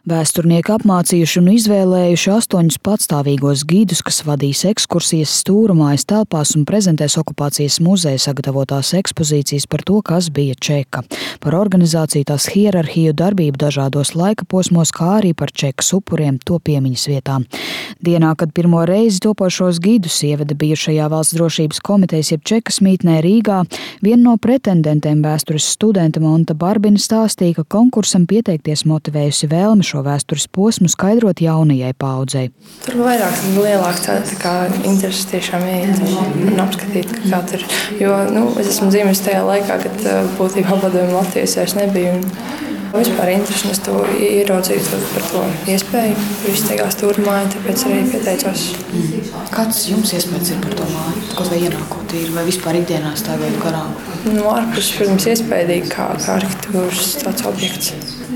Vēsturnieki apmācījuši un izvēlējuši 8 patstāvīgos gidus, kas vadīs ekskursijas Stūrmājas telpās un prezentēs okupācijas muzeja sagatavotās ekspozīcijas par to, kas bija Čeka, par organizāciju, tās hierarhiju, darbību dažādos laika posmos, kā arī par Čekas upuriem to piemiņas vietām. Dienā, kad pirmo reizi topošos gidus ieveda bijušajā Valsts drošības komitejas jeb Čekas mītnē Rīgā, viena no pretendentēm vēstures studente Monta Barbina stāstīja, ka konkursam pieteikties motivējusi vēlme šo vēstures posmu skaidrot jaunajai paaudzei. Tur vairāk lielāk tā kā interesi tiešām iet un apskatīt, kā tur. Jo es esmu dzīvojis tajā laikā, kad būtībā padomju Latvijas vairs nebija. Vispār interesi es to ieraudzīju par to iespēju. Izteigās Stūrmāja, tāpēc arī pieteicos. Kāds jums iespējas ir par to māju? Kaut vai ienākot ir, vai vispār ikdienā stāvēt garām? Ārpus, protams, iespējīgi kā arhitektūras tāds objekts.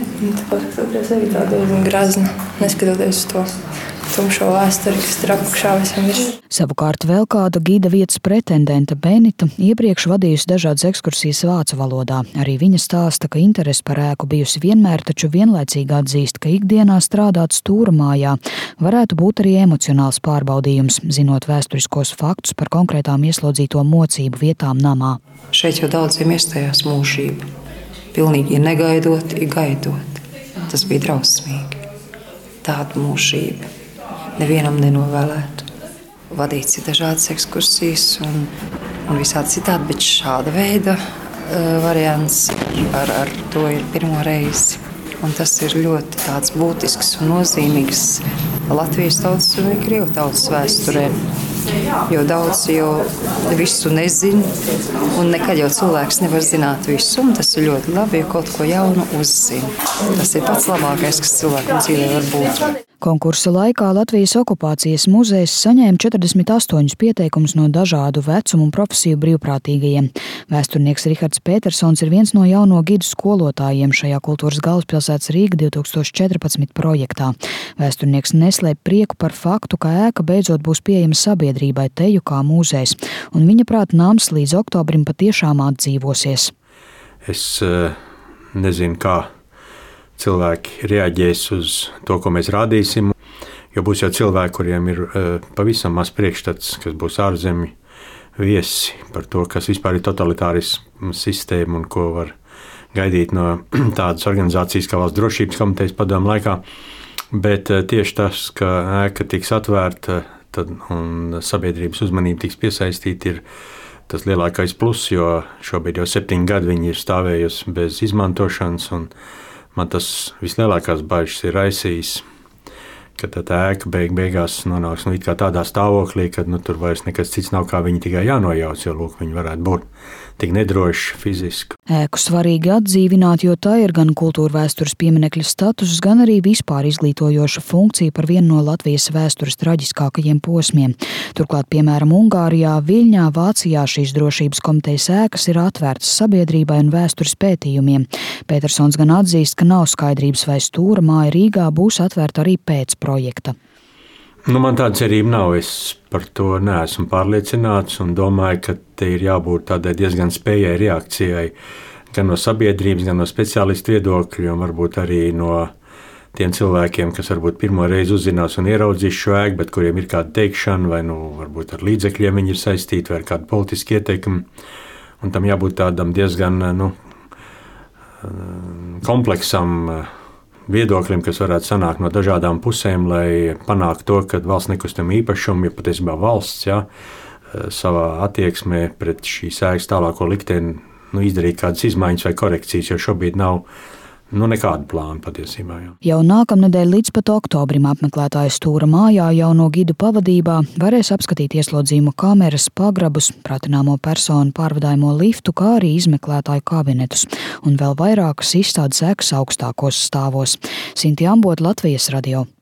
Tāpēc arī tā diezgan grazna, neskatoties uz to tumšo vēsturi, kas tur apakšā visam ir. Savukārt vēl kāda gida vietas pretendente Benita iepriekš vadījusi dažādas ekskursijas vācu valodā. Arī viņa stāsta, ka interese par ēku bijusi vienmēr, taču vienlaicīgi atzīst, ka ikdienā strādāt Stūrmājā varētu būt arī emocionāls pārbaudījums, zinot vēsturiskos faktus par konkrētām ieslodzīto mocību vietām namā. Šeit jau daudziem iestājās mūžība. Pilnīgi negaidot, gaidot. Tas bija drausmīgi. Tāda mūžība nevienam nenovēlētu. Vadīts ir dažādas ekskursijas un visādi citādi, bet šāda veida variants ar to ir pirmo reizi. Un tas ir ļoti tāds būtisks un nozīmīgs Latvijas tautas un Krievu tautas vēsturē. Jo daudz jau visu nezina, un nekad jau cilvēks nevar zināt visu, un tas ir ļoti labi, ja kaut ko jaunu uzzina. Tas ir pats labākais, kas cilvēkam dzīvē var būt. Konkursa laikā Latvijas okupācijas muzejs saņēma 48 pieteikumus no dažādu vecumu un profesiju brīvprātīgajiem. Vēsturnieks Rihards Petersons ir viens no jauno gidu skolotājiem šajā kultūras galvaspilsētas Rīga 2014 projektā. Vēsturnieks neslēp prieku par faktu, ka ēka beidzot būs pieejama sabiedrībai teju kā mūzejs, un viņa prāt nams līdz oktobrim patiešām atdzīvosies. Es nezinu, kā cilvēki reaģēs uz to, ko mēs rādīsim, jo būs jau cilvēki, kuriem ir pavisam maz priekšstats, kas būs ārzemju viesi par to, kas vispār ir totalitārisma sistēma un ko var gaidīt no tādas organizācijas kā Valsts drošības komitejas padomu laikā. Bet tieši tas, ka ēka tiks atvērta un sabiedrības uzmanība tiks piesaistīta, ir tas lielākais pluss, jo šobrīd jau 7 gadi viņi ir stāvējusi bez izmantošanas, un man tas vislielākās bažas ir raisījis, ka tā ēka beigās nonāks it kā tādā stāvoklī, kad tur vairs nekas cits nav, kā viņi tikai jānojauc, jo viņi varētu būt tik nedroši fiziski. Ēku svarīgi atdzīvināt, jo tā ir gan kultūra vēstures pieminekļa status, gan arī vispār izglītojoša funkcija par vienu no Latvijas vēstures traģiskākajiem posmiem. Turklāt, piemēram, Ungārijā, Viļņā, Vācijā šīs drošības komitejas ēkas ir atvērtas sabiedrībai un vēstures pētījumiem. Petersons gan atzīst, ka nav skaidrības, vai Stūrmāja Rīgā būs atvērta arī pēc projekta. Man tāda cerība nav. Es par to neesmu pārliecināts un domāju, ka te ir jābūt tādai diezgan spējai reakcijai gan no sabiedrības, gan no speciālistu viedokļu, un varbūt arī no tiem cilvēkiem, kas varbūt pirmo reizi uzzinās un ieraudzīs šo ēku, bet kuriem ir kāda teikšana, vai varbūt ar līdzekļiem viņi ir saistīti, vai ar kādu politisku ieteikumu. Un tam jābūt tādam diezgan kompleksam viedokļiem, kas varētu sanākt no dažādām pusēm, lai panāktu to, ka valsts nekustamo īpašumu, ja patiesībā valsts savā attieksmē pret šīs ēkas tālāko likteni izdarīt kādas izmaiņas vai korekcijas, jo šobrīd nav nekādu plānu patiesībā. Jau nākamnedēļ līdz pat oktobrim apmeklētāji Stūrmājā jauno gidu pavadībā varēs apskatīt ieslodzījumu kameras, pagrabus, pratināmo personu pārvadājumo liftu, kā arī izmeklētāju kabinetus un vēl vairākas izstādes ēkas augstākos stāvos. Sinti Ambota, Latvijas radio.